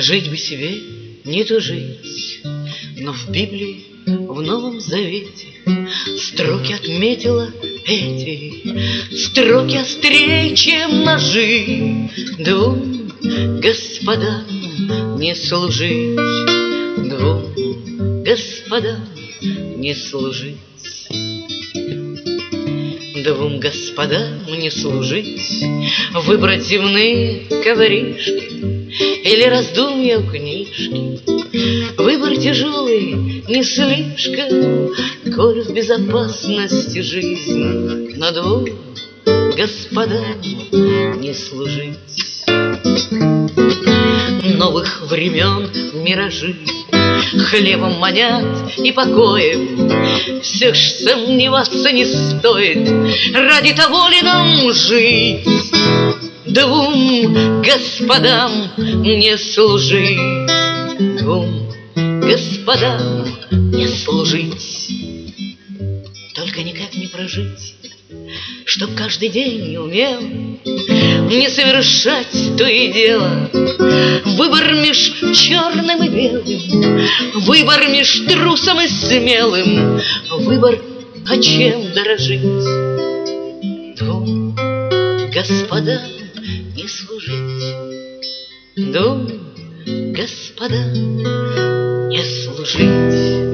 Жить бы себе, не тужить. Но в Библии, в Новом Завете строки отметила эти, строки острее, чем ножи. Двум господам не служить, двум господам не служить. Двум господам не служить, выбрать земные ковришки или раздумья в книжке. Выбор тяжелый, не слишком, коль в безопасности жизни, но двум господам не служить. Новых времен миражи хлебом манят и покоем. Все ж сомневаться не стоит, ради того ли нам жить. Двум господам не служить, двум господам не служить. Только никак не прожить, чтоб каждый день не умел не совершать то и дело. Выбор меж черным и белым, выбор меж трусом и смелым, выбор, а чем дорожить. Двум господам не служить, двум господам не служить.